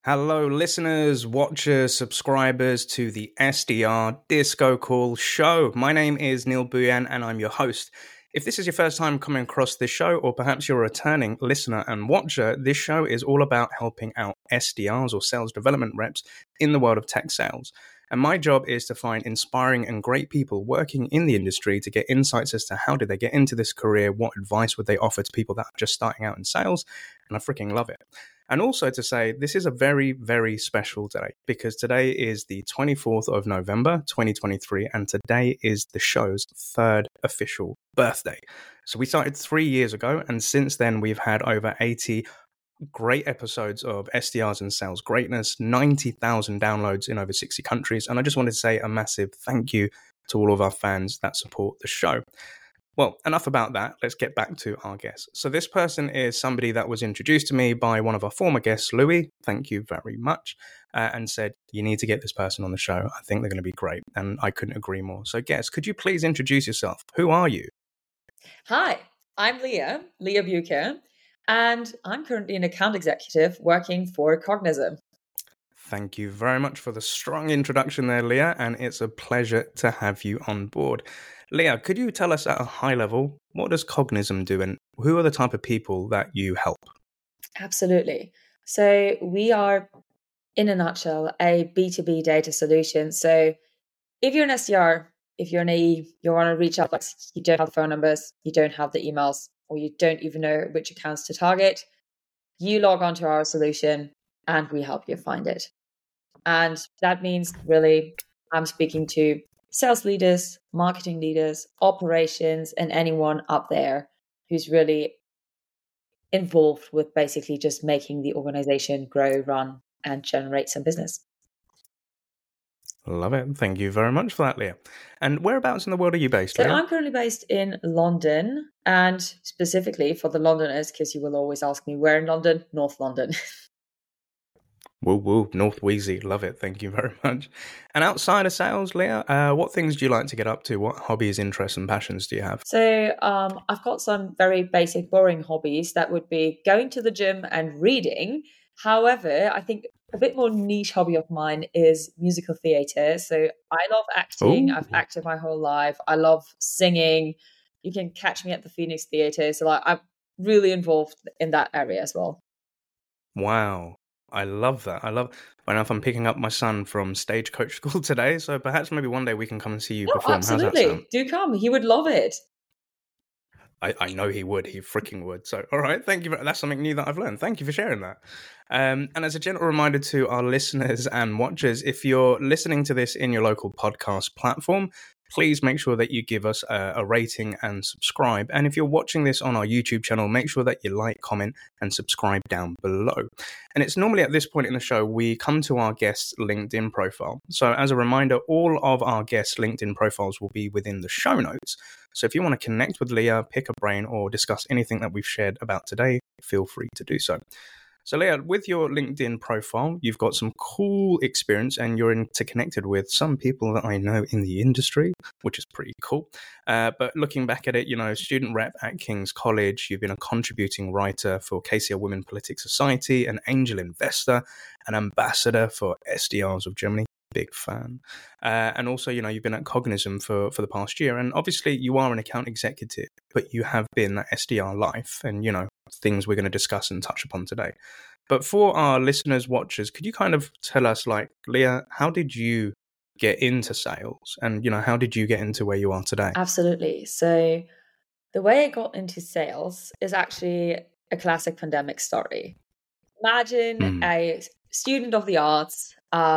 Hello, listeners, watchers, subscribers to the SDR Disco Call show. My name is Neil Buyan and I'm your host. If this is your first time coming across this show, or perhaps you're a returning listener and watcher, this show is all about helping out SDRs or sales development reps in the world of tech sales. And my job is to find inspiring and great people working in the industry to get insights as to how did they get into this career, what advice would they offer to people that are just starting out in sales, and I freaking love it. And also to say, this is a very, very special day because today is the 24th of November, 2023, and today is the show's third official birthday. So we started 3 years ago, and since then we've had over 80 great episodes of SDRs and sales greatness, 90,000 downloads in over 60 countries. And I just wanted to say a massive thank you to all of our fans that support the show. Well, enough about that. Let's get back to our guest. So this person is somebody that was introduced to me by one of our former guests, Louis. Thank you very much. And said, you need to get this person on the show. I think they're going to be great. And I couldn't agree more. So guest, could you please introduce yourself? Who are you? Hi, I'm Leah Bucher, and I'm currently an account executive working for Cognism. Thank you very much for the strong introduction there, Leah, and it's a pleasure to have you on board. Leah, could you tell us at a high level, what does Cognism do and who are the type of people that you help? Absolutely. So we are, in a nutshell, a B2B data solution. So if you're an SDR, if you're an AE, you want to reach out, like you don't have the phone numbers, you don't have the emails, or you don't even know which accounts to target, you log onto our solution and we help you find it. And that means really I'm speaking to sales leaders, marketing leaders, operations, and anyone up there who's really involved with basically just making the organization grow, run, and generate some business. Love it. Thank you very much for that, Leah. And whereabouts in the world are you based, So Leah? I'm currently based in London, and specifically for the Londoners, because you will always ask me where in London, North London. Woo woo, North Wheezy. Love it. Thank you very much. And outside of sales, Leah, what things do you like to get up to? What hobbies, interests, and passions do you have? So I've got some very basic, boring hobbies that would be going to the gym and reading. However, I think a bit more niche hobby of mine is musical theatre. So I love acting. Ooh. I've acted my whole life. I love singing. You can catch me at the Phoenix Theatre. So I'm really involved in that area as well. Wow. I love that. I know if I'm picking up my son from Stagecoach School today, so perhaps maybe one day we can come and see you perform. Absolutely. How's that sound? Do come. He would love it. I know he would. He freaking would. So, all right. Thank you. That's something new that I've learned. Thank you for sharing that. And as a gentle reminder to our listeners and watchers, if you're listening to this in your local podcast platform, please make sure that you give us a rating and subscribe. And if you're watching this on our YouTube channel, make sure that you like, comment, and subscribe down below. And it's normally at this point in the show, we come to our guest's LinkedIn profile. So as a reminder, all of our guests' LinkedIn profiles will be within the show notes. So if you want to connect with Leah, pick a brain, or discuss anything that we've shared about today, feel free to do so. So Leah, with your LinkedIn profile, you've got some cool experience and you're interconnected with some people that I know in the industry, which is pretty cool. But looking back at it, student rep at King's College, you've been a contributing writer for KCL Women Politics Society, an angel investor, an ambassador for SDRs of Germany. Big fan. And also, you've been at Cognism for the past year. And obviously you are an account executive, but you have been that SDR life and, things we're going to discuss and touch upon today. But for our listeners, watchers, could you kind of tell us, Leah, how did you get into sales? And, how did you get into where you are today? Absolutely. So the way I got into sales is actually a classic pandemic story. Imagine a student of the arts,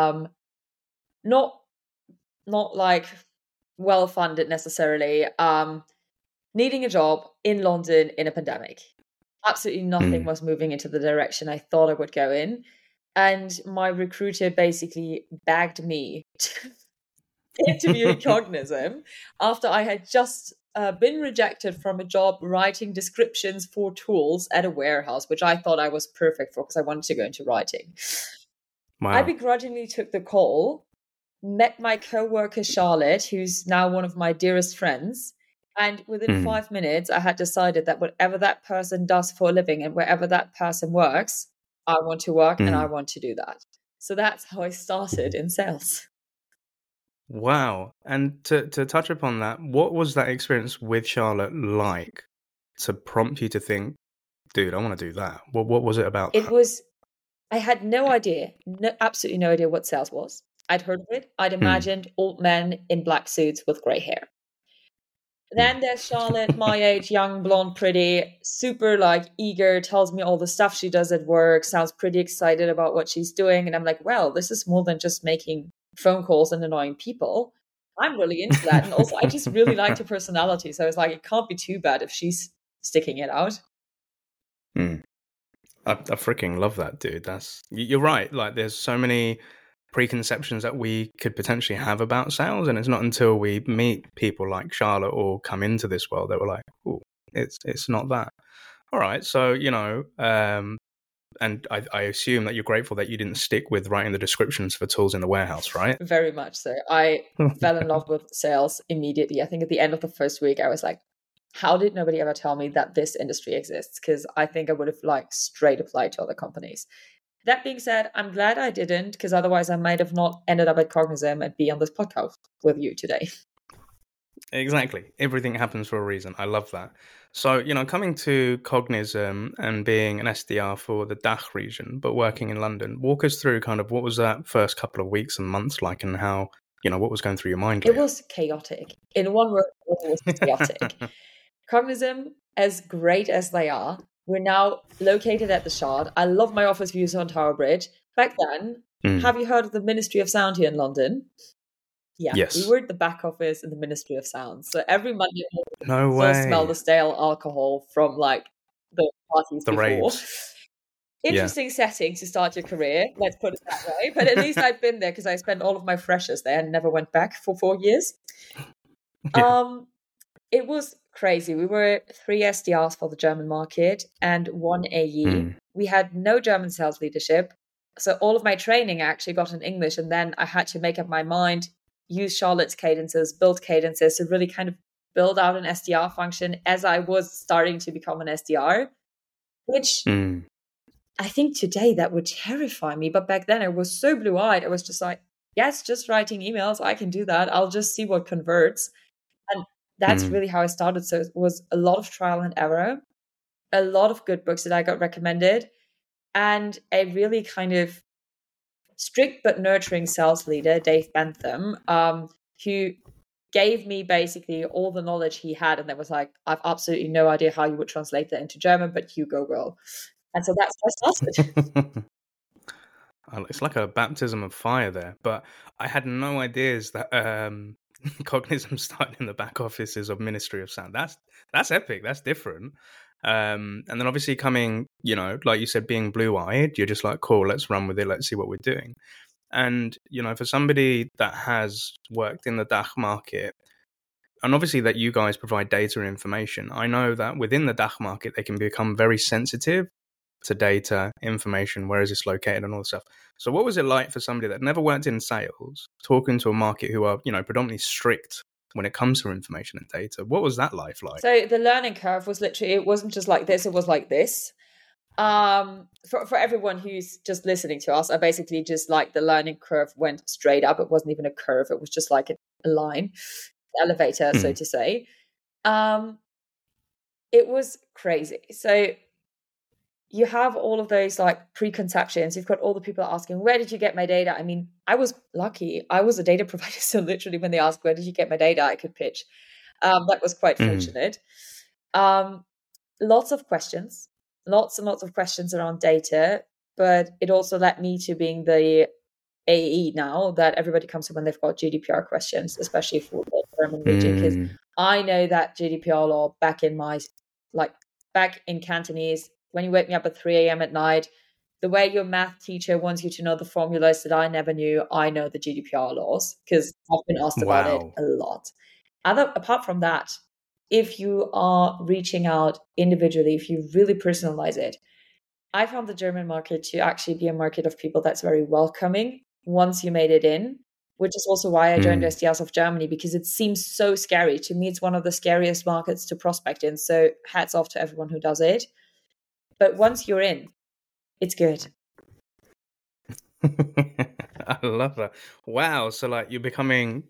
not like well funded necessarily, needing a job in London in a pandemic. Absolutely nothing was moving into the direction I thought I would go in. And my recruiter basically begged me to interview at Cognism after I had just been rejected from a job writing descriptions for tools at a warehouse, which I thought I was perfect for because I wanted to go into writing. Wow. I begrudgingly took the call, met my coworker Charlotte, who's now one of my dearest friends. And within 5 minutes, I had decided that whatever that person does for a living and wherever that person works, I want to work and I want to do that. So that's how I started in sales. Wow. And to touch upon that, what was that experience with Charlotte like to prompt you to think, dude, I want to do that? What was it about that? I had no idea, absolutely no idea what sales was. I'd heard of it. I'd imagined old men in black suits with grey hair. Then there's Charlotte, my age, young, blonde, pretty, super like eager, tells me all the stuff she does at work, sounds pretty excited about what she's doing. And I'm like, well, this is more than just making phone calls and annoying people. I'm really into that. And also, I just really liked her personality. So I was like, it can't be too bad if she's sticking it out. I freaking love that, dude. You're right. Like, there's so many preconceptions that we could potentially have about sales, and it's not until we meet people like Charlotte or come into this world that we're like, oh, it's not that. All right, so and I assume that you're grateful that you didn't stick with writing the descriptions for tools in the warehouse, right? Very much so. I fell in love with sales immediately. I think at the end of the first week, I was like, how did nobody ever tell me that this industry exists? Because I think I would have like straight applied to other companies. That being said, I'm glad I didn't, because otherwise I might have not ended up at Cognism and be on this podcast with you today. Exactly. Everything happens for a reason. I love that. So, coming to Cognism and being an SDR for the DACH region, but working in London, walk us through kind of what was that first couple of weeks and months like, and how, what was going through your mind? It was chaotic. In one word, it was chaotic. Cognism, as great as they are, we're now located at the Shard. I love my office views on Tower Bridge. Back then, have you heard of the Ministry of Sound here in London? Yeah, yes. We were at the back office in the Ministry of Sound. So every Monday morning, no way. Smell the stale alcohol from like the parties before. Raves. Interesting setting to start your career, let's put it that way. But at least I've been there because I spent all of my freshers there and never went back for 4 years. Yeah. It was crazy. We were 3 SDRs for the German market and 1 AE. We had no German sales leadership. So all of my training I actually got in English, and then I had to make up my mind, use Charlotte's cadences, build cadences to really kind of build out an SDR function as I was starting to become an SDR, which I think today that would terrify me. But back then I was so blue-eyed. I was just like, yes, just writing emails. I can do that. I'll just see what converts. And that's really how I started. So it was a lot of trial and error, a lot of good books that I got recommended, and a really kind of strict but nurturing sales leader, Dave Bentham, who gave me basically all the knowledge he had. And then was like, I've absolutely no idea how you would translate that into German, but you go, girl. And so that's how I started. It's like a baptism of fire there. But I had no ideas that Cognism started in the back offices of Ministry of Sound. That's epic. That's different. And then obviously coming, like you said, being blue-eyed, you're just like, cool, let's run with it. Let's see what we're doing. And, for somebody that has worked in the DACH market, and obviously that you guys provide data and information, I know that within the DACH market, they can become very sensitive to data, information, where is this located and all this stuff. So what was it like for somebody that never worked in sales, talking to a market who are, predominantly strict when it comes to information and data? What was that life like? So the learning curve was literally, it wasn't just like this, it was like this. For everyone who's just listening to us, I basically just like the learning curve went straight up. It wasn't even a curve. It was just like a line, elevator, so to say. It was crazy. So you have all of those like preconceptions. You've got all the people asking, where did you get my data? I mean, I was lucky. I was a data provider. So literally when they asked, where did you get my data? I could pitch. That was quite fortunate. Lots of questions, lots and lots of questions around data. But it also led me to being the AE now that everybody comes to when they've got GDPR questions, especially for the German region. Because I know that GDPR law back in Cantonese, when you wake me up at 3 a.m. at night, the way your math teacher wants you to know the formulas that I never knew, I know the GDPR laws because I've been asked about it a lot. Apart from that, if you are reaching out individually, if you really personalize it, I found the German market to actually be a market of people that's very welcoming once you made it in, which is also why I joined SDRs of Germany, because it seems so scary. To me, it's one of the scariest markets to prospect in. So hats off to everyone who does it. But once you're in, It's good. I love that. Wow. So like you're becoming,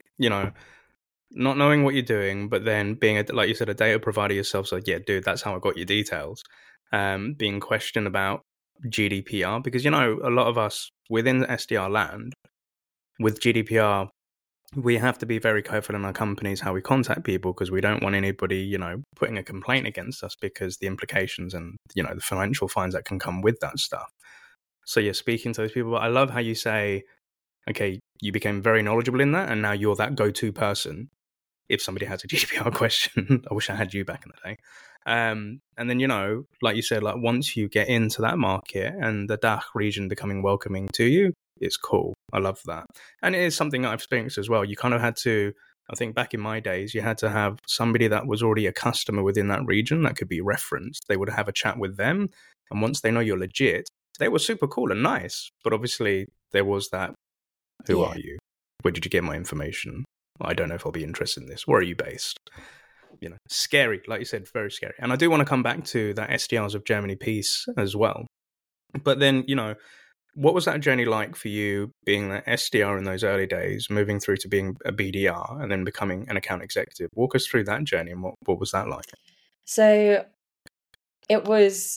not knowing what you're doing, but then being like you said, a data provider yourself. So yeah, dude, that's how I got your details. Being questioned about GDPR, because a lot of us within SDR land with GDPR, we have to be very careful in our companies how we contact people, because we don't want anybody, putting a complaint against us, because the implications and the financial fines that can come with that stuff. So you're speaking to those people. But I love how you say, okay, you became very knowledgeable in that, and now you're that go-to person if somebody has a GDPR question. I wish I had you back in the day. And then, like you said, like once you get into that market and the DACH region becoming welcoming to you, it's cool. I love that. And it is something that I've experienced as well. You kind of had to, I think back in my days, you had to have somebody that was already a customer within that region that could be referenced. They would have a chat with them. And once they know you're legit, they were super cool and nice. But obviously there was that, who are you? Where did you get my information? I don't know if I'll be interested in this. Where are you based? Scary. Like you said, very scary. And I do want to come back to that SDRs of Germany piece as well. But then, what was that journey like for you, being an SDR in those early days, moving through to being a BDR and then becoming an account executive? Walk us through that journey and what was that like? So it was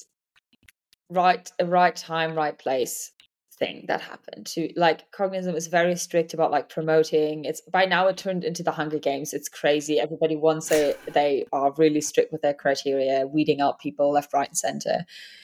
a right time, right place thing that happened. To like, Cognizant was very strict about like promoting. It's by now it turned into the Hunger Games. It's crazy. Everybody wants it. They are really strict with their criteria, weeding out people left, right, and center.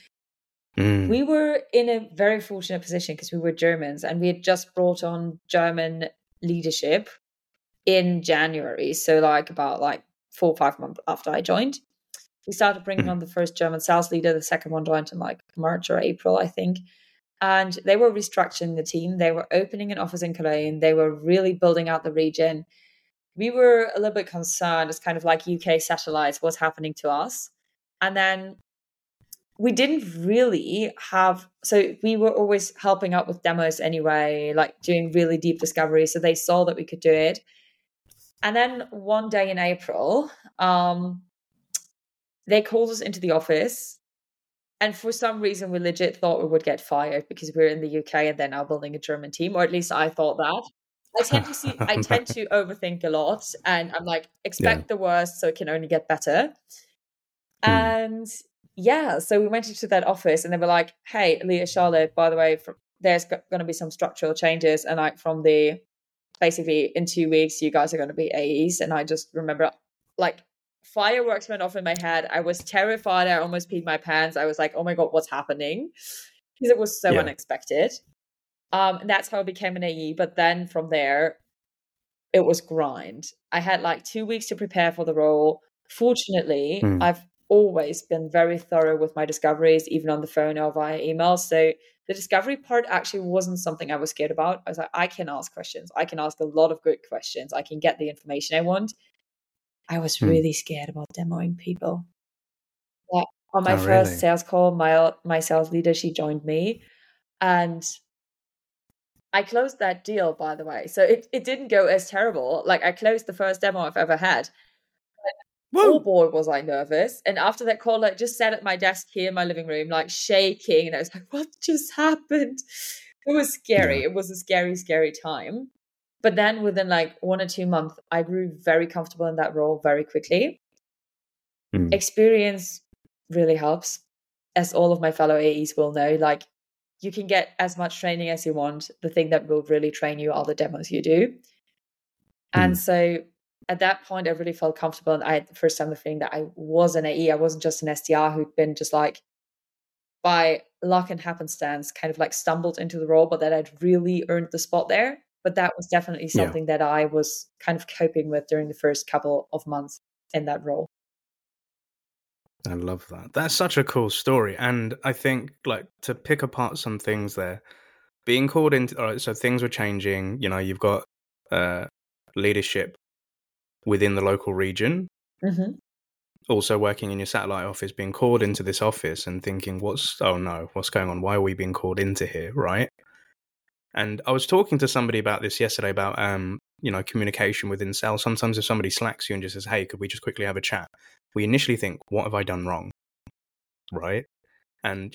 We were in a very fortunate position because we were Germans and we had just brought on German leadership in January. So like about 4 or 5 months after I joined, we started bringing on the first German sales leader. The second one joined in like March or April, I think. And they were restructuring the team. They were opening an office in Cologne. They were really building out the region. We were a little bit concerned as kind of like UK satellites, what's happening to us. And then we didn't really have, so we were always helping out with demos anyway, like doing really deep discovery. So they saw that we could do it. And then one day in April, they called us into the office. And for some reason, we legit thought we would get fired because we're in the UK and they're now building a German team, or at least I thought that. I tend to overthink a lot, and I'm like, expect the worst, so it can only get better. And so we went into that office, and they were like, "Hey, Leah, Charlotte, by the way, there's going to be some structural changes, and like basically in 2 weeks, you guys are going to be AEs." And I just remember, like, fireworks went off in my head. I was terrified. I almost peed my pants. I was like, "Oh my god, what's happening?" Because it was so unexpected. And that's how I became an AE. But then from there, it was grind. I had like 2 weeks to prepare for the role. Fortunately, I've always been very thorough with my discoveries, even on the phone or via email. So the discovery part actually wasn't something I was scared about. I was like, I can ask questions. I can ask a lot of good questions. I can get the information I want. I was really scared about demoing people. Yeah. On my first sales call, my sales leader, she joined me, and I closed that deal, by the way. So it didn't go as terrible. Like, I closed the first demo I've ever had. Oh boy, was I nervous. And after that call, like, just sat at my desk here in my living room, like shaking. And I was like, what just happened? It was scary. Yeah. It was a scary, scary time. But then within like 1 or 2 months, I grew very comfortable in that role very quickly. Experience really helps, as all of my fellow AEs will know. Like, you can get as much training as you want. The thing that will really train you are the demos you do. And so at that point, I really felt comfortable. And I had the first time the feeling that I was an AE. I wasn't just an SDR who'd been just like, by luck and happenstance, kind of like stumbled into the role, but that I'd really earned the spot there. But that was definitely something that I was kind of coping with during the first couple of months in that role. I love that. That's such a cool story. And I think, like, to pick apart some things there, being called into, all right, so things were changing, you've got leadership within the local region, also working in your satellite office, being called into this office and thinking, what's going on? Why are we being called into here, right? And I was talking to somebody about this yesterday, about communication within sales. Sometimes if somebody slacks you and just says, hey, could we just quickly have a chat? We initially think, what have I done wrong? Right? And,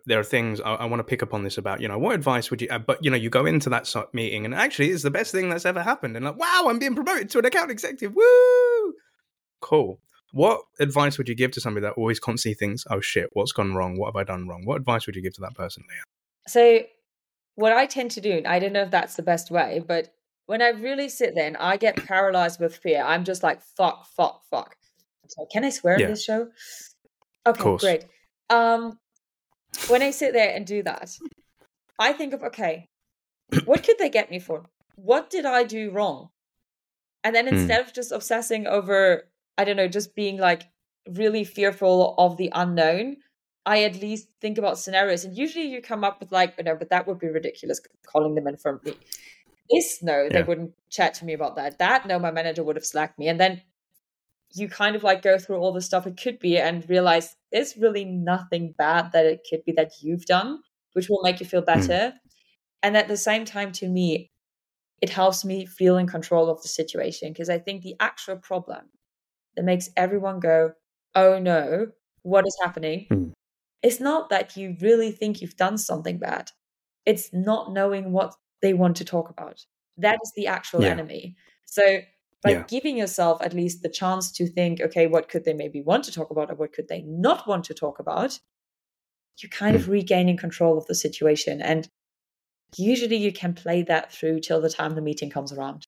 there are things I want to pick up on this about, what advice would you, but you go into that meeting and actually it's the best thing that's ever happened. And like, wow, I'm being promoted to an account executive. Woo! Cool. What advice would you give to somebody that always constantly thinks, oh shit, what's gone wrong? What have I done wrong? What advice would you give to that person, Leah? So what I tend to do, I don't know if that's the best way, but when I really sit there and I get paralyzed with fear, I'm just like, fuck. So can I swear in this show? Okay, great. When I sit there and do that, I think of, okay, what could they get me for? What did I do wrong? And then instead of just obsessing over, I don't know, just being like really fearful of the unknown, I at least think about scenarios. And usually you come up with like, no, but that would be ridiculous calling them in front of me. This, no, they wouldn't chat to me about that. That, no, my manager would have slacked me. And then you kind of like go through all the stuff it could be and realize there's really nothing bad that it could be that you've done, which will make you feel better. And at the same time, to me, it helps me feel in control of the situation, because I think the actual problem that makes everyone go, oh no, what is happening? It's not that you really think you've done something bad. It's not knowing what they want to talk about. That is the actual enemy. So by giving yourself at least the chance to think, okay, what could they maybe want to talk about or what could they not want to talk about? You're kind of regaining control of the situation. And usually you can play that through till the time the meeting comes around.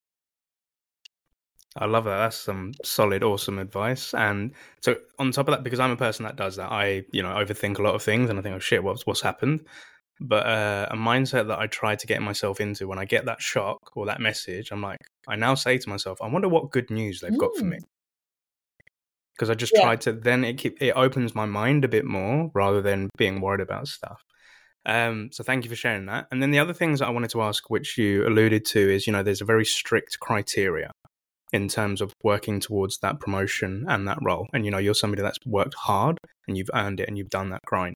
I love that. That's some solid, awesome advice. And so on top of that, because I'm a person that does that, I, overthink a lot of things and I think, oh shit, what's happened? But a mindset that I try to get myself into when I get that shock or that message, I'm like, I now say to myself, I wonder what good news they've got for me. Because I just try to, then it opens my mind a bit more rather than being worried about stuff. So thank you for sharing that. And then the other things that I wanted to ask, which you alluded to, is, there's a very strict criteria in terms of working towards that promotion and that role. And, you're somebody that's worked hard and you've earned it and you've done that grind.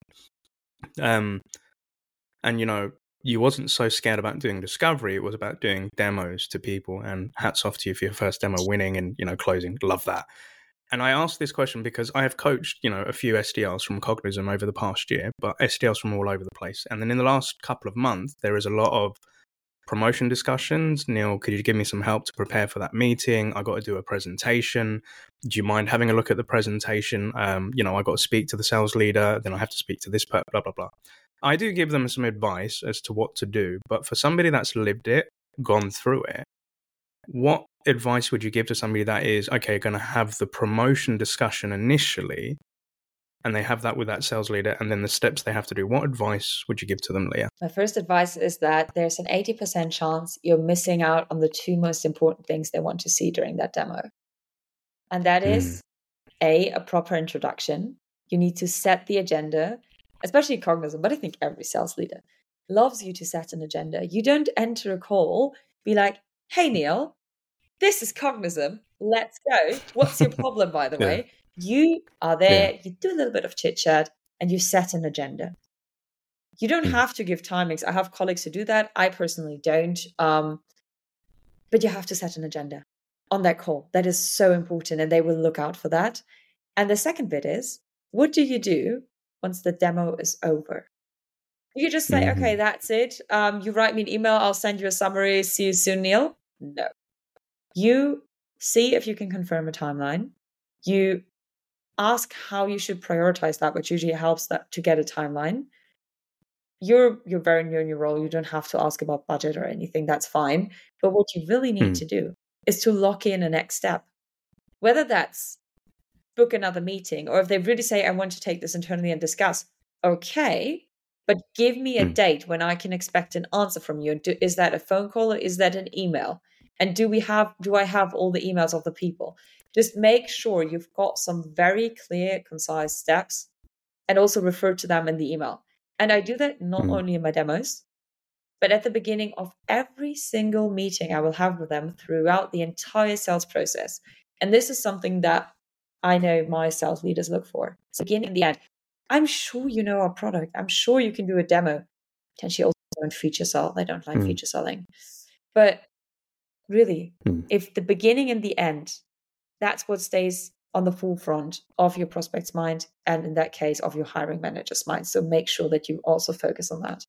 And, you wasn't so scared about doing discovery. It was about doing demos to people, and hats off to you for your first demo winning and, closing. Love that. And I asked this question because I have coached, a few SDRs from Cognism over the past year, but SDRs from all over the place. And then in the last couple of months, there is a lot of promotion discussions. Neil, could you give me some help to prepare for that meeting? I got to do a presentation. Do you mind having a look at the presentation? I got to speak to the sales leader, then I have to speak to this blah, blah, blah. I do give them some advice as to what to do, but for somebody that's lived it, gone through it, what advice would you give to somebody that is, okay, going to have the promotion discussion initially, and they have that with that sales leader, and then the steps they have to do? What advice would you give to them, Leah? My first advice is that there's an 80% chance you're missing out on the two most important things they want to see during that demo. And that is a proper introduction. You need to set the agenda, especially Cognism, but I think every sales leader loves you to set an agenda. You don't enter a call, be like, hey, Neil, this is Cognism. Let's go. What's your problem, by the way? You are there, you do a little bit of chit chat, and you set an agenda. You don't have to give timings. I have colleagues who do that. I personally don't. But you have to set an agenda on that call. That is so important, and they will look out for that. And the second bit is, what do you do once the demo is over? You just say, okay, that's it. You write me an email. I'll send you a summary. See you soon, Neil. No. You see if you can confirm a timeline. You ask how you should prioritize that, which usually helps that to get a timeline. You're very new in your role. You don't have to ask about budget or anything. That's fine. But what you really need to do is to lock in a next step. Whether that's book another meeting, or if they really say, I want to take this internally and discuss, okay, but give me a date when I can expect an answer from you. Is that a phone call or is that an email? And do I have all the emails of the people? Just make sure you've got some very clear, concise steps, and also refer to them in the email. And I do that not only in my demos, but at the beginning of every single meeting I will have with them throughout the entire sales process. And this is something that I know my sales leaders look for. So beginning and the end, I'm sure you know our product. I'm sure you can do a demo. Potentially also don't feature sell. They don't like feature selling. But really, if the beginning and the end, that's what stays on the forefront of your prospect's mind, and in that case, of your hiring manager's mind. So make sure that you also focus on that.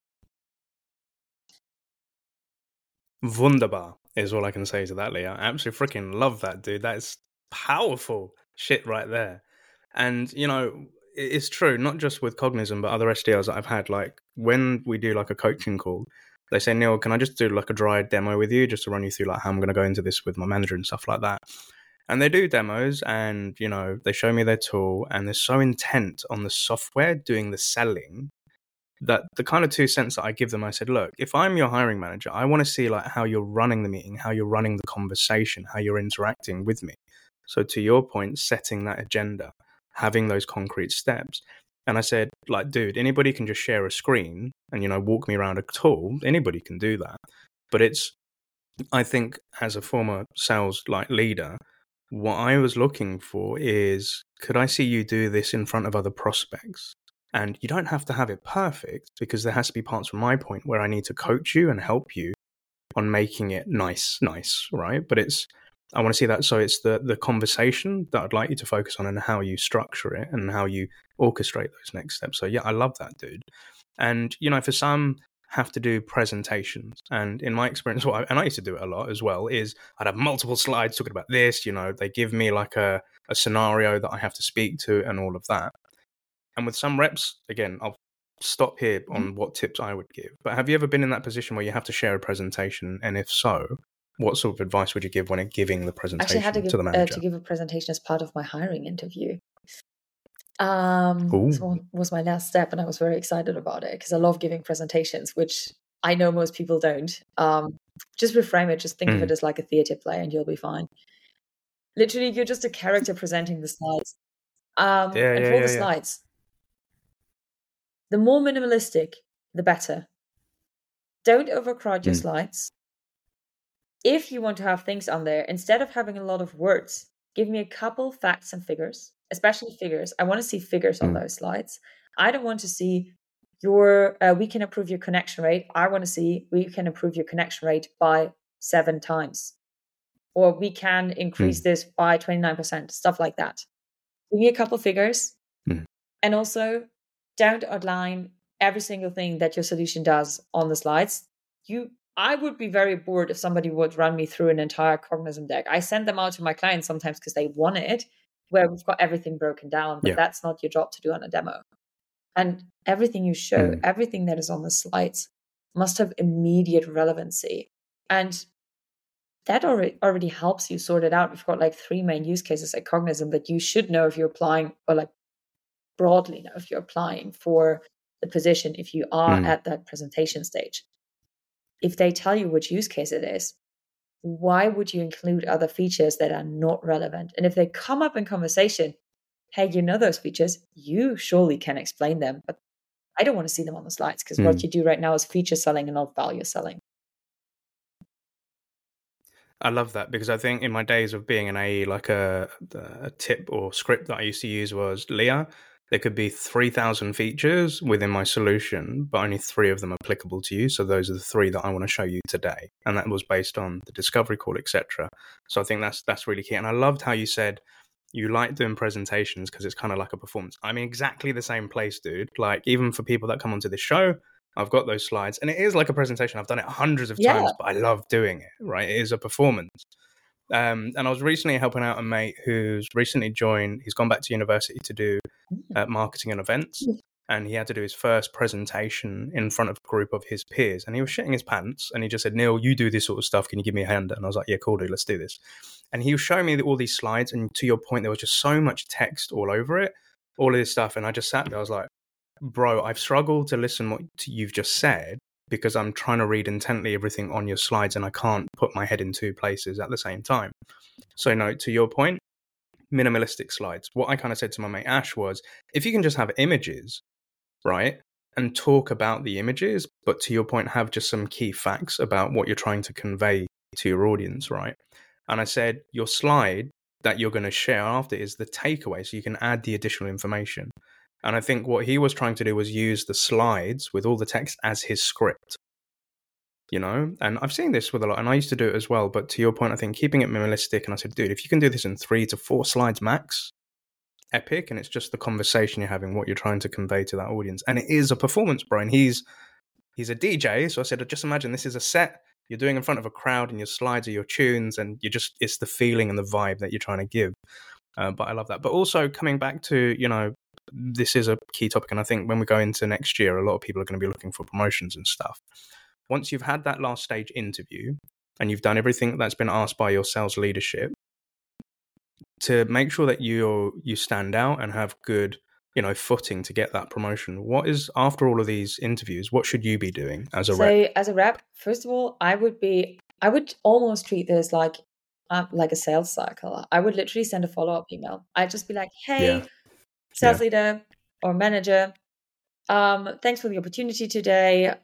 Wunderbar is all I can say to that, Leah. I absolutely freaking love that, dude. That is powerful shit right there. And, you know, it's true, not just with Cognism, but other SDRs that I've had. Like, when we do like a coaching call, they say, Neil, can I just do like a dry demo with you just to run you through like how I'm going to go into this with my manager and stuff like that? And they do demos and, you know, they show me their tool and they're so intent on the software doing the selling that the kind of 2 cents that I give them, I said, look, if I'm your hiring manager, I want to see like how you're running the meeting, how you're running the conversation, how you're interacting with me. So to your point, setting that agenda, having those concrete steps. And I said, like, dude, anybody can just share a screen and, you know, walk me around a tool. Anybody can do that. But it's, I think as a former sales like leader, what I was looking for is, could I see you do this in front of other prospects? And you don't have to have it perfect, because there has to be parts from my point where I need to coach you and help you on making it nice, right? But I want to see that. So it's the conversation that I'd like you to focus on and how you structure it and how you orchestrate those next steps. So yeah, I love that, dude. And, you know, for some have to do presentations. And in my experience, and I used to do it a lot as well, is I'd have multiple slides talking about this, you know, they give me like a scenario that I have to speak to and all of that. And with some reps, again, I'll stop here on what tips I would give. But have you ever been in that position where you have to share a presentation? And if so, what sort of advice would you give when giving the presentation to the manager? To give a presentation as part of my hiring interview. So was my last step, and I was very excited about it because I love giving presentations, which I know most people don't. Just reframe it. Just think of it as like a theater play, and you'll be fine. Literally, you're just a character presenting the slides. The slides, the more minimalistic, the better. Don't overcrowd your slides. If you want to have things on there, instead of having a lot of words, give me a couple facts and figures, especially figures. I want to see figures on those slides. I don't want to see we can improve your connection rate. I want to see we can improve your connection rate by 7 times. Or we can increase this by 29%, stuff like that. Give me a couple figures. And also, don't outline every single thing that your solution does on the slides. I would be very bored if somebody would run me through an entire Cognism deck. I send them out to my clients sometimes because they want it, where we've got everything broken down, but that's not your job to do on a demo. And everything you show, everything that is on the slides must have immediate relevancy. And that already helps you sort it out. We've got like 3 main use cases at Cognism that you should know if you're applying, or like broadly know if you're applying for the position, if you are at that presentation stage. If they tell you which use case it is, why would you include other features that are not relevant? And if they come up in conversation, hey, you know those features, you surely can explain them, but I don't want to see them on the slides, because what you do right now is feature selling and not value selling. I love that, because I think in my days of being an AE, like a tip or script that I used to use was, Leah, there could be 3,000 features within my solution, but only 3 of them are applicable to you. So those are the 3 that I want to show you today. And that was based on the discovery call, etc. So I think that's really key. And I loved how you said you like doing presentations because it's kind of like a performance. I'm in exactly the same place, dude. Like, even for people that come onto this show, I've got those slides and it is like a presentation. I've done it hundreds of times, but I love doing it, right? It is a performance. And I was recently helping out a mate who's recently joined. He's gone back to university to do marketing and events, and he had to do his first presentation in front of a group of his peers, and he was shitting his pants, and he just said, Neil, you do this sort of stuff, can you give me a hand? And I was like, yeah, cool, dude, let's do this. And he was showing me all these slides, and to your point, there was just so much text all over it, all of this stuff, and I just sat there, I was like, bro, I've struggled to listen what you've just said, because I'm trying to read intently everything on your slides and I can't put my head in 2 places at the same time. So no, to your point, minimalistic slides. What I kind of said to my mate Ash was, if you can just have images, right, and talk about the images, but to your point, have just some key facts about what you're trying to convey to your audience, right? And I said, your slide that you're going to share after is the takeaway, so you can add the additional information. And I think what he was trying to do was use the slides with all the text as his script. you know? And I've seen this with a lot, and I used to do it as well. But to your point, I think keeping it minimalistic, and I said, dude, if you can do this in 3 to 4 slides max, epic. And it's just the conversation you're having, what you're trying to convey to that audience. And it is a performance, bro. And he's a DJ. So I said, just imagine this is a set you're doing in front of a crowd, and your slides are your tunes, and it's the feeling and the vibe that you're trying to give. But I love that. But also coming back to, you know, this is a key topic. And I think when we go into next year, a lot of people are going to be looking for promotions and stuff. Once you've had that last stage interview and you've done everything that's been asked by your sales leadership, to make sure that you stand out and have good, you know, footing to get that promotion, what is, after all of these interviews, what should you be doing as a rep? As a rep, first of all, I would almost treat this like a sales cycle. I would literally send a follow-up email. I'd just be like, hey, sales leader or manager, thanks for the opportunity today.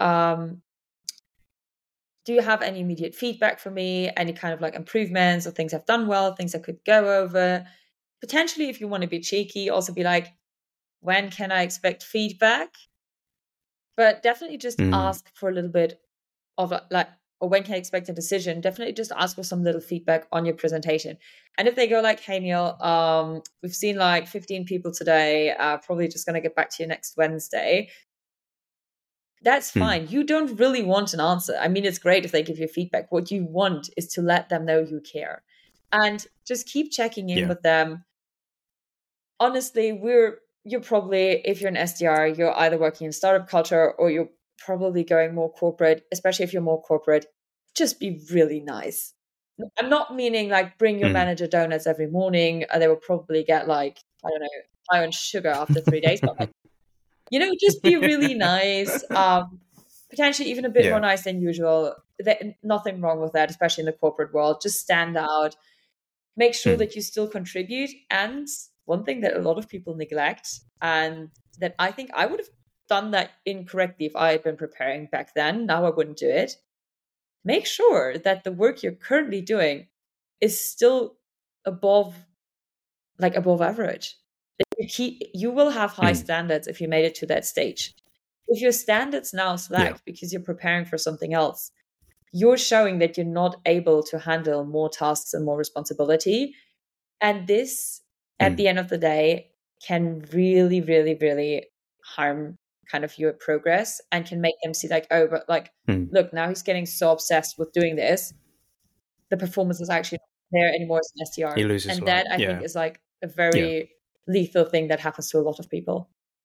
Do you have any immediate feedback for me? Any kind of like improvements or things I've done well, things I could go over? Potentially, if you want to be cheeky, also be like, when can I expect feedback? But definitely just ask for a little bit of like, or when can I expect a decision? Definitely just ask for some little feedback on your presentation. And if they go like, hey, Neil, we've seen like 15 people today, probably just going to get back to you next Wednesday. That's fine. You don't really want an answer. I mean, it's great if they give you feedback. What you want is to let them know you care. And just keep checking in with them. Honestly, you're probably, if you're an SDR, you're either working in startup culture or you're probably going more corporate, especially if you're more corporate. Just be really nice. I'm not meaning like bring your manager donuts every morning. They will probably get like, I don't know, high on sugar after 3 days. But like, you know, just be really nice. Potentially even a bit more nice than usual. Nothing wrong with that, especially in the corporate world. Just stand out. Make sure that you still contribute. And one thing that a lot of people neglect, and that I think I would have done that incorrectly if I had been preparing back then. Now I wouldn't do it. Make sure that the work you're currently doing is still above average. You will have high standards if you made it to that stage. If your standards now slack because you're preparing for something else, you're showing that you're not able to handle more tasks and more responsibility. And this, at the end of the day, can really, really, really harm kind of your progress and can make them see like, oh, but like, look, now he's getting so obsessed with doing this. The performance is actually not there anymore as an SDR. He loses and that, I think, is like a very lethal thing that happens to a lot of people.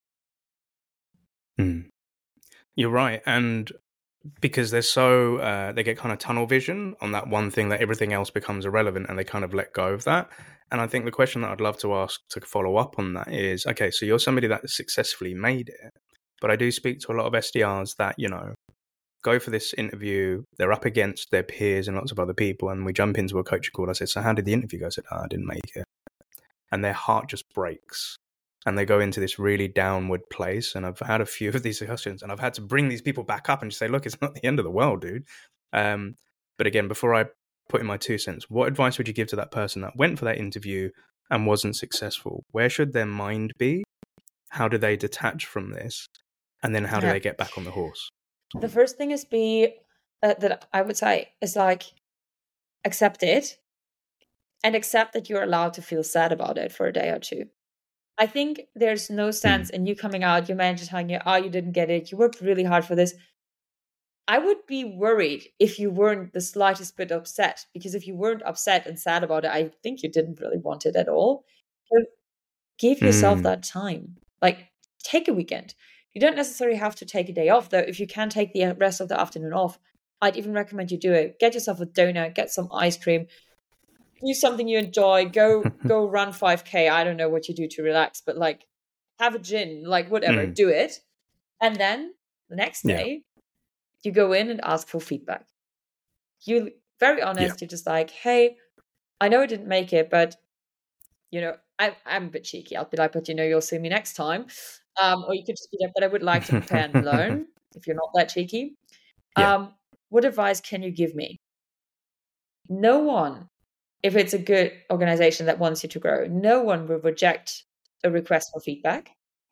You're right. And because they're so, they get kind of tunnel vision on that one thing that everything else becomes irrelevant, and they kind of let go of that. And I think the question that I'd love to ask to follow up on that is, okay, so you're somebody that successfully made it, but I do speak to a lot of SDRs that, you know, go for this interview, they're up against their peers and lots of other people, and we jump into a coaching call. I said, so how did the interview go? I said, I didn't make it. And their heart just breaks. And they go into this really downward place. And I've had a few of these discussions, and I've had to bring these people back up and just say, look, it's not the end of the world, dude. But again, before I put in my 2 cents, what advice would you give to that person that went for that interview and wasn't successful? Where should their mind be? How do they detach from this? And then how do they get back on the horse? The first thing is that I would say is like, accept it and accept that you're allowed to feel sad about it for a day or two. I think there's no sense in you coming out, your manager telling you, oh, you didn't get it. You worked really hard for this. I would be worried if you weren't the slightest bit upset, because if you weren't upset and sad about it, I think you didn't really want it at all. So give yourself that time. Like, take a weekend. You don't necessarily have to take a day off, though. If you can take the rest of the afternoon off, I'd even recommend you do it. Get yourself a donut, get some ice cream, do something you enjoy, go run 5K. I don't know what you do to relax, but like have a gin, like whatever, do it. And then the next day, you go in and ask for feedback. You're very honest. You're just like, hey, I know I didn't make it, but you know, I'm a bit cheeky. I'll be like, but you know, you'll see me next time. Or you could just be like, but I would like to prepare and learn if you're not that cheeky. What advice can you give me? No one, if it's a good organization that wants you to grow, no one will reject a request for feedback.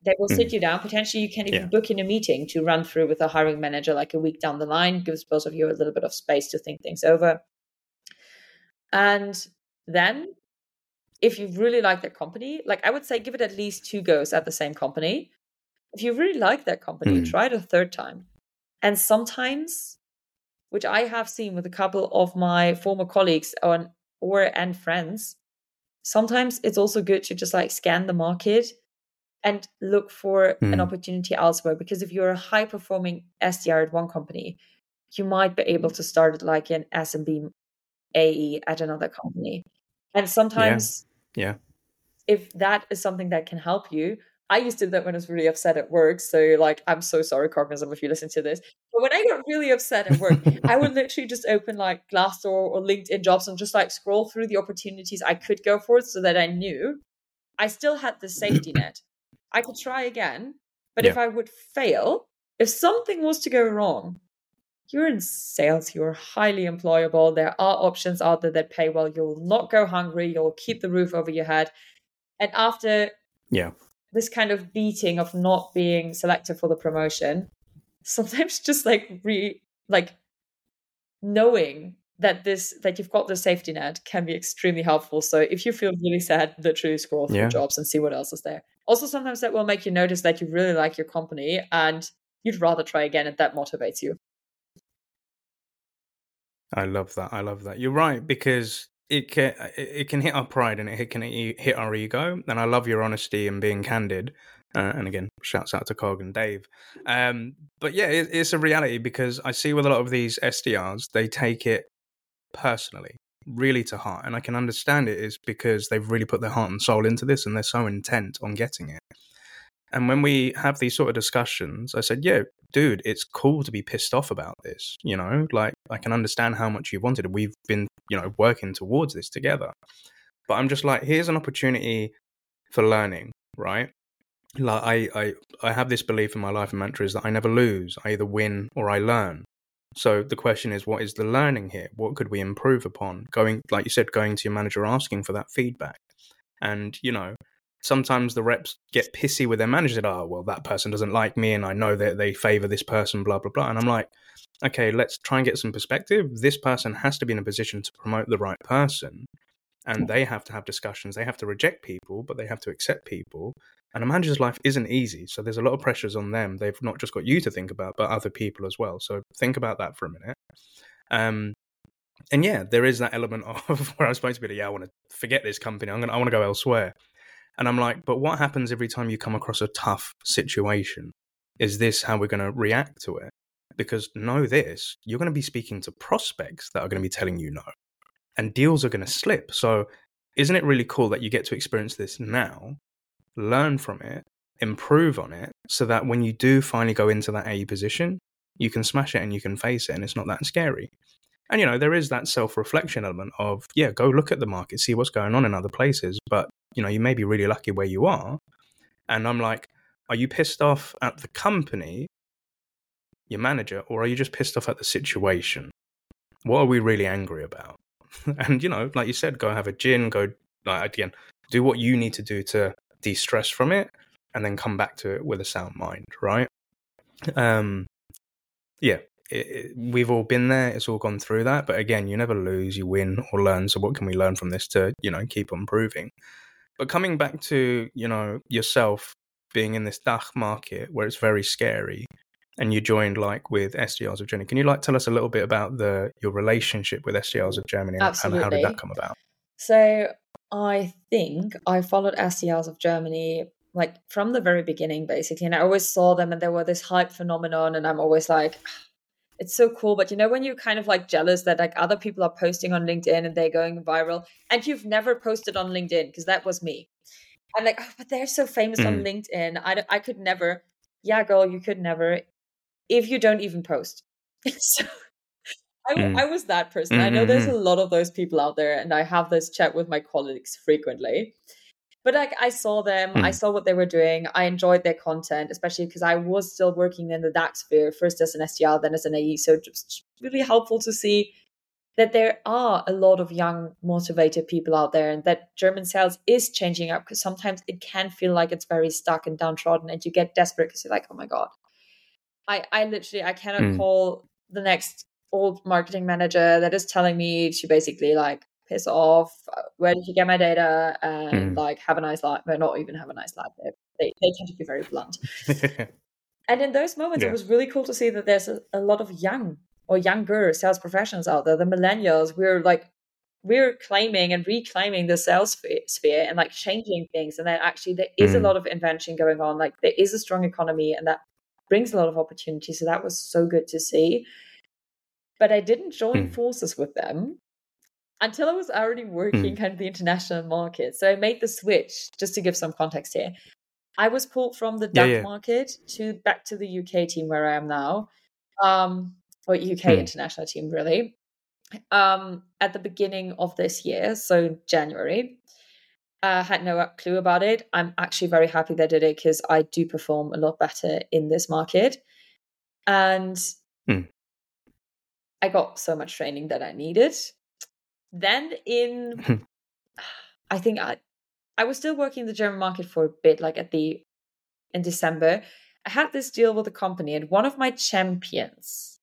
They will sit you down. Potentially, you can even book in a meeting to run through with a hiring manager like a week down the line, gives both of you a little bit of space to think things over. And then if you really like that company, like I would say give it at least 2 goes at the same company. If you really like that company, try it a third time. And sometimes, which I have seen with a couple of my former colleagues and friends, sometimes it's also good to just like scan the market and look for an opportunity elsewhere. Because if you're a high performing SDR at one company, you might be able to start like an SMB AE at another company. And sometimes if that is something that can help you, I used to do that when I was really upset at work. So like, I'm so sorry, Cognizant, if you listen to this. But when I got really upset at work, I would literally just open like Glassdoor or LinkedIn Jobs and just like scroll through the opportunities I could go for so that I knew I still had the safety net. I could try again, but if I would fail, if something was to go wrong, you're in sales, you're highly employable. There are options out there that pay well. You'll not go hungry. You'll keep the roof over your head. And after this kind of beating of not being selected for the promotion, sometimes just like knowing that you've got the safety net can be extremely helpful. So if you feel really sad, literally scroll through jobs and see what else is there. Also, sometimes that will make you notice that you really like your company and you'd rather try again, and that motivates you. I love that. You're right, because it can hit our pride and it can hit our ego. And I love your honesty and being candid. And again, shouts out to Cog and Dave. But yeah, it's a reality, because I see with a lot of these SDRs, they take it personally, really to heart. And I can understand it is because they've really put their heart and soul into this and they're so intent on getting it. And when we have these sort of discussions, I said, yeah, dude, it's cool to be pissed off about this. You know, like I can understand how much you wanted it. We've been, working towards this together. But I'm just like, here's an opportunity for learning, right? Like I have this belief in my life and mantra is that I never lose. I either win or I learn. So the question is, what is the learning here? What could we improve upon? Like you said, going to your manager, asking for that feedback. And, sometimes the reps get pissy with their manager. Oh, well, that person doesn't like me and I know that they favor this person, blah, blah, blah. And I'm like, okay, let's try and get some perspective. This person has to be in a position to promote the right person. And they have to have discussions. They have to reject people, but they have to accept people. And a manager's life isn't easy. So there's a lot of pressures on them. They've not just got you to think about, but other people as well. So think about that for a minute. And yeah, there is that element of where I'm supposed to be like, I want to forget this company. I want to go elsewhere. And I'm like, but what happens every time you come across a tough situation? Is this how we're going to react to it? Because know this, you're going to be speaking to prospects that are going to be telling you no. And deals are going to slip. So isn't it really cool that you get to experience this now, learn from it, improve on it, so that when you do finally go into that A position, you can smash it and you can face it and it's not that scary. And, there is that self-reflection element of, go look at the market, see what's going on in other places. But, you may be really lucky where you are. And I'm like, are you pissed off at the company, your manager, or are you just pissed off at the situation? What are we really angry about? And, like you said, go have a gin, again, do what you need to do to de-stress from it and then come back to it with a sound mind, right? We've all been there. It's all gone through that. But again, you never lose, you win or learn. So what can we learn from this to, keep on improving? But coming back to, yourself being in this DACH market where it's very scary and you joined with SDRs of Germany. Can you tell us a little bit about your relationship with SDRs of Germany and how did that come about? So I think I followed SDRs of Germany from the very beginning, basically. And I always saw them and there were this hype phenomenon. And I'm always like, it's so cool. But when you're kind of jealous that other people are posting on LinkedIn and they're going viral and you've never posted on LinkedIn, because that was me. I'm like, but they're so famous on LinkedIn. I could never. Yeah, girl, you could never if you don't even post. So I was that person. I know there's a lot of those people out there and I have this chat with my colleagues frequently. But I saw them, I saw what they were doing. I enjoyed their content, especially because I was still working in the DAX sphere, first as an SDR, then as an AE. So just really helpful to see that there are a lot of young, motivated people out there, and that German sales is changing up, because sometimes it can feel like it's very stuck and downtrodden, and you get desperate because you're like, oh my God, I literally, I cannot call the next old marketing manager that is telling me to basically like piss off. Where did you get my data? And like, have a nice life. Well, not even have a nice life. They tend to be very blunt. And in those moments, it was really cool to see that there's a lot of young or younger sales professionals out there. The millennials, we're claiming and reclaiming the sales sphere and like changing things. And then actually there is a lot of invention going on. Like there is a strong economy, and that brings a lot of opportunity. So that was so good to see. But I didn't join forces with them until I was already working kind of the international market. So I made the switch, just to give some context here. I was pulled from the DACH market back to the UK team where I am now, or UK international team, really, at the beginning of this year, so January. Had no clue about it. I'm actually very happy they did it, because I do perform a lot better in this market. And I got so much training that I needed. Then I think I was still working the German market for a bit, like in December. I had this deal with a company, and one of my champions,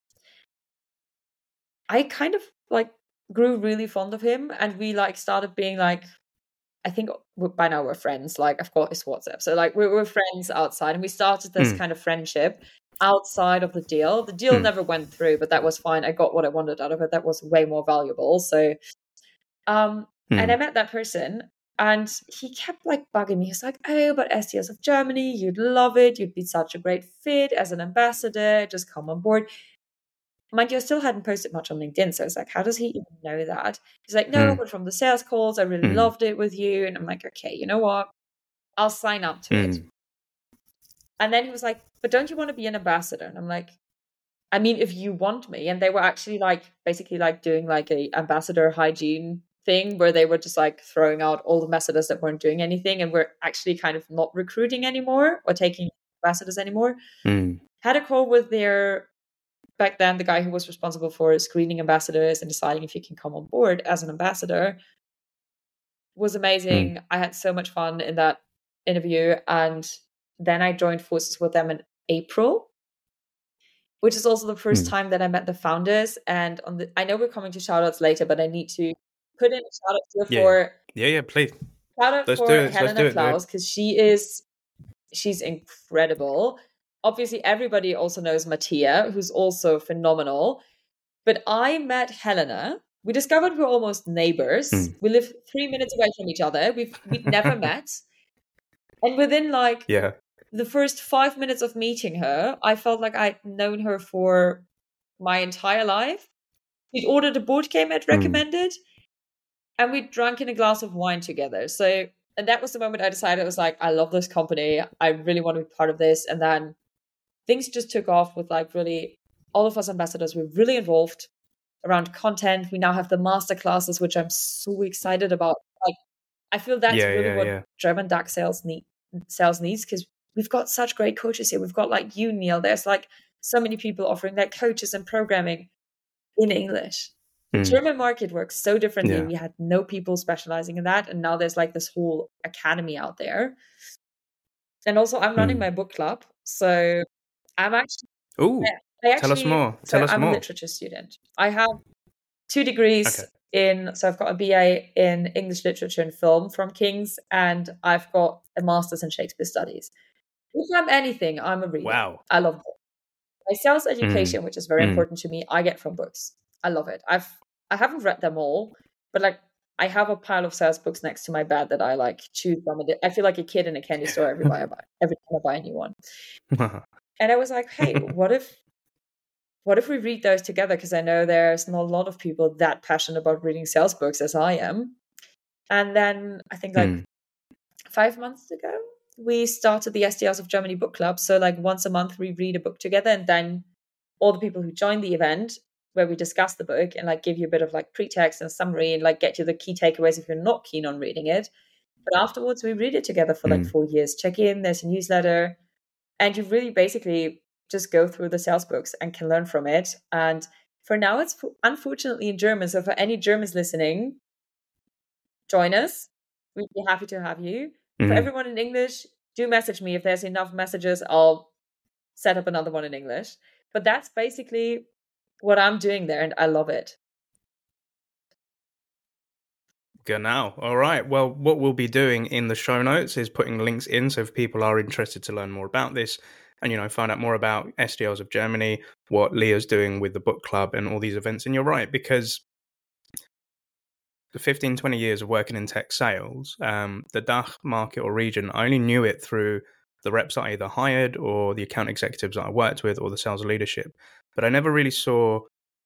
I kind of like grew really fond of him, and we like started being like, I think by now we're friends. Like, of course, it's WhatsApp. So like we're friends outside, and we started this kind of friendship outside of the deal. The deal never went through, but that was fine. I got what I wanted out of it. That was way more valuable. So, and I met that person, and he kept like bugging me. He's like, oh, but SDRs of Germany, you'd love it. You'd be such a great fit as an ambassador. Just come on board. Mind you, I still hadn't posted much on LinkedIn. So I was like, how does he even know that? He's like, no, but from the sales calls, I really loved it with you. And I'm like, okay, you know what? I'll sign up to it. And then he was like, but don't you want to be an ambassador? And I'm like, I mean, if you want me. And they were actually like, basically like doing like a ambassador hygiene thing, where they were just like throwing out all the ambassadors that weren't doing anything, and we're actually kind of not recruiting anymore or taking ambassadors anymore. Had a call with back then, the guy who was responsible for screening ambassadors and deciding if you can come on board as an ambassador. Was amazing. I had so much fun in that interview. And then I joined forces with them in April, which is also the first time that I met the founders. And I know we're coming to shoutouts later, but I need to put in a shout out for please. Shout out for Helena Klaus, because she's incredible. Obviously, everybody also knows Mattia, who's also phenomenal. But I met Helena. We discovered we're almost neighbors. We live 3 minutes away from each other. We'd never met. And within the first 5 minutes of meeting her, I felt like I'd known her for my entire life. We'd ordered a board game I'd recommended, and we'd drunk in a glass of wine together. So, and that was the moment I decided, I was like, I love this company. I really want to be part of this. And then things just took off with like really, all of us ambassadors were really involved around content. We now have the master classes, which I'm so excited about. Like, I feel that's really what German DACH sales needs, because we've got such great coaches here. We've got like you, Neil. There's like so many people offering like coaches and programming in English. The German market works so differently. We had no people specializing in that. And now there's like this whole academy out there. And also I'm running my book club. So I'm actually... Tell us more. I'm a literature student. I have 2 degrees so I've got a BA in English literature and film from King's, and I've got a master's in Shakespeare studies. If I'm anything, I'm a reader. Wow. I love books. My sales education, which is very important to me, I get from books. I love it. I haven't read them all, but like I have a pile of sales books next to my bed that I like choose from. I feel like a kid in a candy store every time I buy a new one. And I was like, hey, what if we read those together? Because I know there's not a lot of people that passionate about reading sales books as I am. And then I think like 5 months ago, we started the SDRs of Germany book club. So like once a month, we read a book together, and then all the people who join the event, where we discuss the book and like give you a bit of like pretext and summary and like get you the key takeaways if you're not keen on reading it. But afterwards, we read it together for like 4 years. Check in, there's a newsletter, and you really basically just go through the sales books and can learn from it. And For now, it's unfortunately in German. So for any Germans listening, join us. We'd be happy to have you. For everyone in English, do message me. If there's enough messages, I'll set up another one in English. But that's basically what I'm doing there, and I love it. Genau. All right. Well, what we'll be doing in the show notes is putting links in, so if people are interested to learn more about this and, find out more about SDRs of Germany, what Leah's doing with the book club and all these events. And you're right, because the 15, 20 years of working in tech sales, the DACH market or region, I only knew it through the reps that I either hired or the account executives that I worked with or the sales leadership. But I never really saw,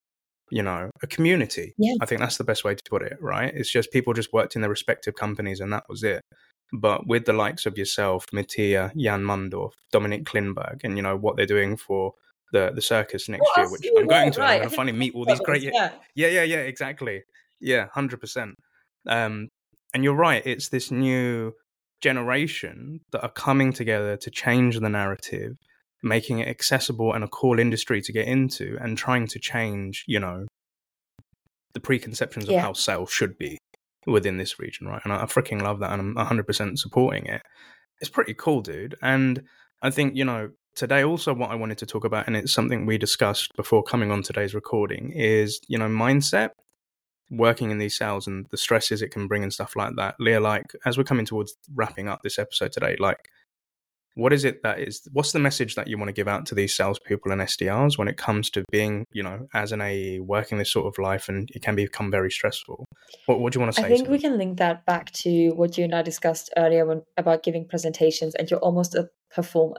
a community. Yeah. I think that's the best way to put it, right? It's just people just worked in their respective companies and that was it. But with the likes of yourself, Mattia, Jan Mundorf, Dominic Klinberg, and, what they're doing for the circus next year, which I'm going to. I'm going to finally meet all these great... Yeah, exactly. Yeah, 100%. And you're right, it's this new generation that are coming together to change the narrative, making it accessible and a cool industry to get into, and trying to change, the preconceptions of how sales should be within this region, right? And I freaking love that, and I'm 100% supporting it. It's pretty cool, dude. And I think, today also what I wanted to talk about, and it's something we discussed before coming on today's recording, is, mindset, working in these sales and the stresses it can bring and stuff like that. Leah, as we're coming towards wrapping up this episode today, what's the message that you want to give out to these salespeople and SDRs when it comes to being, as an AE, working this sort of life, and it can become very stressful? What do you want to say? I think we can link that back to what you and I discussed earlier about giving presentations, and you're almost a performer.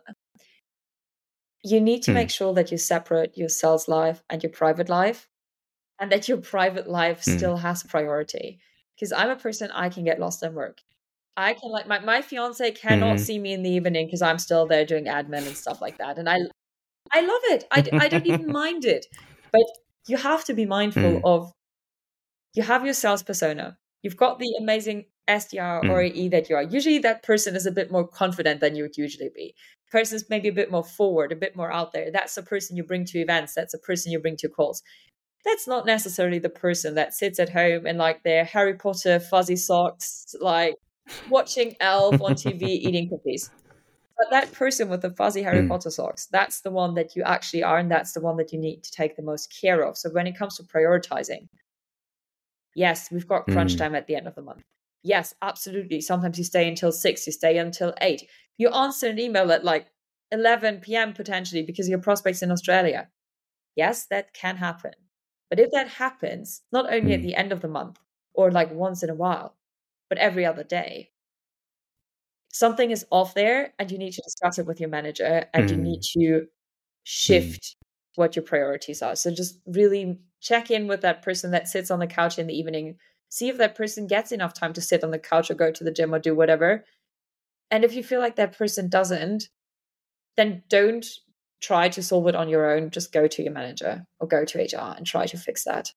You need to make sure that you separate your sales life and your private life, and that your private life still has priority. Because I'm a person, I can get lost in work. I can my fiance cannot see me in the evening because I'm still there doing admin and stuff like that. And I love it. I don't even mind it. But you have to be mindful of, you have your sales persona. You've got the amazing SDR or AE that you are. Usually that person is a bit more confident than you would usually be. The person's maybe a bit more forward, a bit more out there. That's the person you bring to events. That's the person you bring to calls. That's not necessarily the person that sits at home in their Harry Potter fuzzy socks, watching Elf on TV, eating cookies. But that person with the fuzzy Harry Potter socks, that's the one that you actually are, and that's the one that you need to take the most care of. So when it comes to prioritizing, yes, we've got crunch time at the end of the month. Yes, absolutely. Sometimes you stay until 6, you stay until 8. You answer an email at 11 p.m. potentially because your prospect's in Australia. Yes, that can happen. But if that happens, not only at the end of the month or once in a while, but every other day, something is off there, and you need to discuss it with your manager, and you need to shift what your priorities are. So just really check in with that person that sits on the couch in the evening. See if that person gets enough time to sit on the couch or go to the gym or do whatever. And if you feel like that person doesn't, then don't try to solve it on your own. Just go to your manager or go to HR and try to fix that.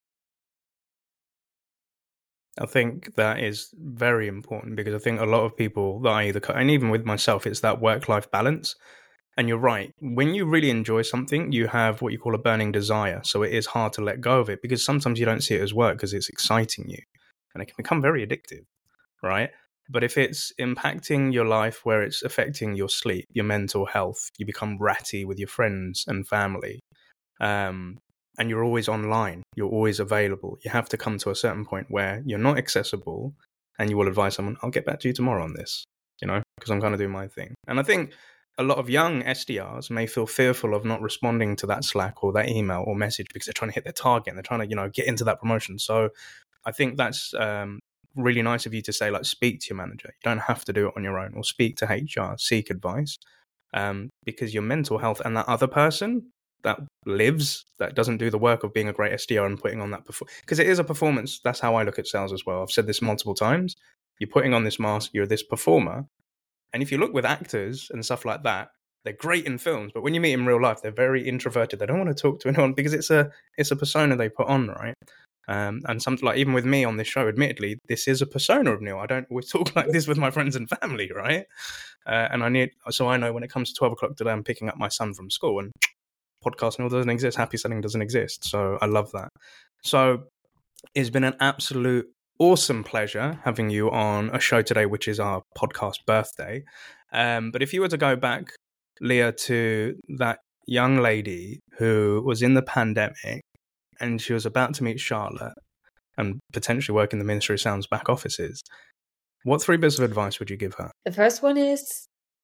I think that is very important, because I think a lot of people that I either, and even with myself, it's that work-life balance. And you're right. When you really enjoy something, you have what you call a burning desire. So it is hard to let go of it, because sometimes you don't see it as work because it's exciting you, and it can become very addictive, right? But if it's impacting your life where it's affecting your sleep, your mental health, you become ratty with your friends and family, and you're always online, you're always available, you have to come to a certain point where you're not accessible, and you will advise someone, I'll get back to you tomorrow on this, because I'm going to do my thing. And I think a lot of young SDRs may feel fearful of not responding to that Slack or that email or message because they're trying to hit their target and they're trying to, get into that promotion. So I think that's really nice of you to say, speak to your manager. You don't have to do it on your own, or speak to HR, seek advice, because your mental health and that other person that doesn't do the work of being a great SDR and putting on that because it is a performance. That's how I look at sales as well. I've said this multiple times. You're putting on this mask, you're this performer. And if you look with actors and stuff like that, they're great in films, but when you meet in real life, they're very introverted. They don't want to talk to anyone because it's a persona they put on, right? And something even with me on this show, admittedly, this is a persona of Neil. I don't always talk like this with my friends and family, right? And I know when it comes to 12 o'clock today, I'm picking up my son from school, and Podcasting doesn't exist, happy selling doesn't exist. So I love that. So it's been an absolute awesome pleasure having you on a show today, which is our podcast birthday. But if you were to go back, Leah, to that young lady who was in the pandemic and she was about to meet Charlotte and potentially work in the Ministry of Sound's back offices, what 3 bits of advice would you give her? The first one is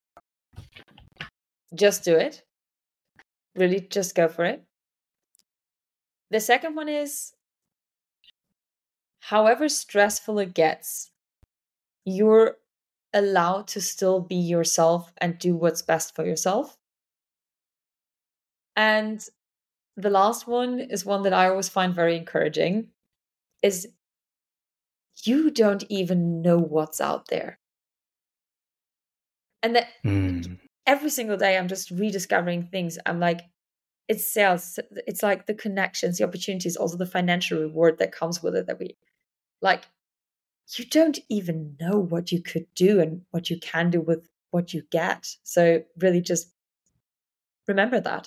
just do it. Really, just go for it. The second one is, however stressful it gets, you're allowed to still be yourself and do what's best for yourself. And the last one is one that I always find very encouraging, is you don't even know what's out there. And that every single day I'm just rediscovering things. I'm like, it's sales. It's like the connections, the opportunities, also the financial reward that comes with it, that we like, you don't even know what you could do and what you can do with what you get. So really just remember that.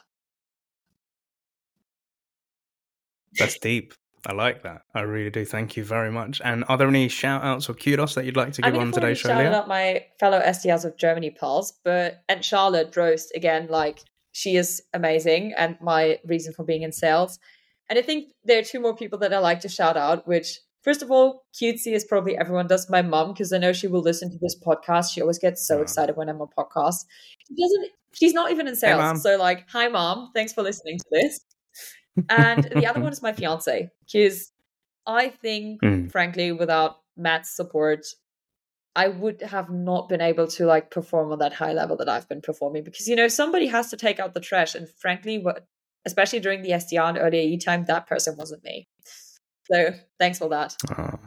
That's deep. I like that. I really do. Thank you very much. And are there any shout outs or kudos that you'd like to give on today's show, Leah? Shout out my fellow SDRs of Germany pals, and Charlotte Drost, again, like, she is amazing and my reason for being in sales. And I think there are 2 more people that I like to shout out, which, first of all, cutesy as probably everyone does, my mom, because I know she will listen to this podcast. She always gets so excited when I'm on podcasts. She's not even in sales. Hey, so like, hi mom, thanks for listening to this. And the other one is my fiance, because I think, frankly, without Matt's support, I would have not been able to like perform on that high level that I've been performing, because, somebody has to take out the trash. And frankly, especially during the SDR and early AE time, that person wasn't me. So thanks for that.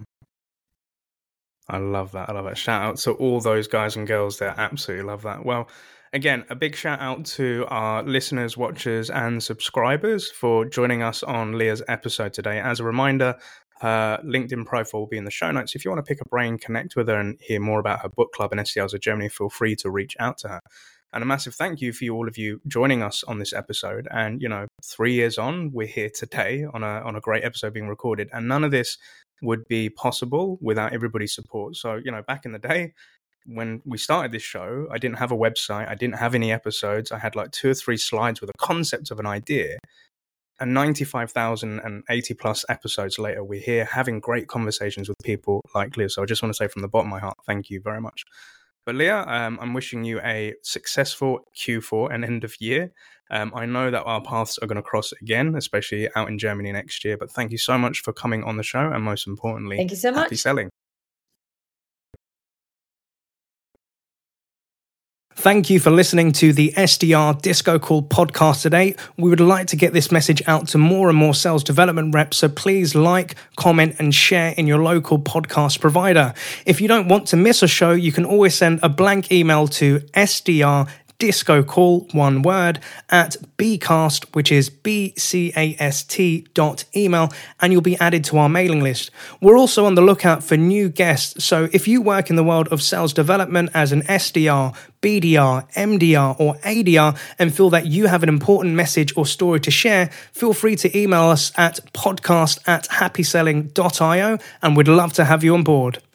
I love that. I love it. Shout out to all those guys and girls there. Absolutely love that. Well, again, a big shout out to our listeners, watchers, and subscribers for joining us on Leah's episode today. As a reminder, her LinkedIn profile will be in the show notes. If you want to pick a brain, connect with her, and hear more about her book club and SDRs of Germany, feel free to reach out to her. And a massive thank you for all of you joining us on this episode. And 3 years on, we're here today on a great episode being recorded. And none of this would be possible without everybody's support. So back in the day, when we started this show, I didn't have a website. I didn't have any episodes. I had like 2 or 3 slides with a concept of an idea. And 95,080 plus episodes later, we're here having great conversations with people like Leah. So I just want to say from the bottom of my heart, thank you very much. But Leah, I'm wishing you a successful Q4 and end of year. I know that our paths are going to cross again, especially out in Germany next year. But thank you so much for coming on the show. And most importantly, thank you so much. Happy selling. Thank you for listening to the SDR Disco Call podcast today. We would like to get this message out to more and more sales development reps, so please like, comment, and share in your local podcast provider. If you don't want to miss a show, you can always send a blank email to SDR Disco Call, one word, at bcast, which is bcast.email, and you'll be added to our mailing list. We're also on the lookout for new guests, so if you work in the world of sales development as an SDR, BDR, MDR, or ADR, and feel that you have an important message or story to share, feel free to email us at podcast@happyselling.io, and we'd love to have you on board.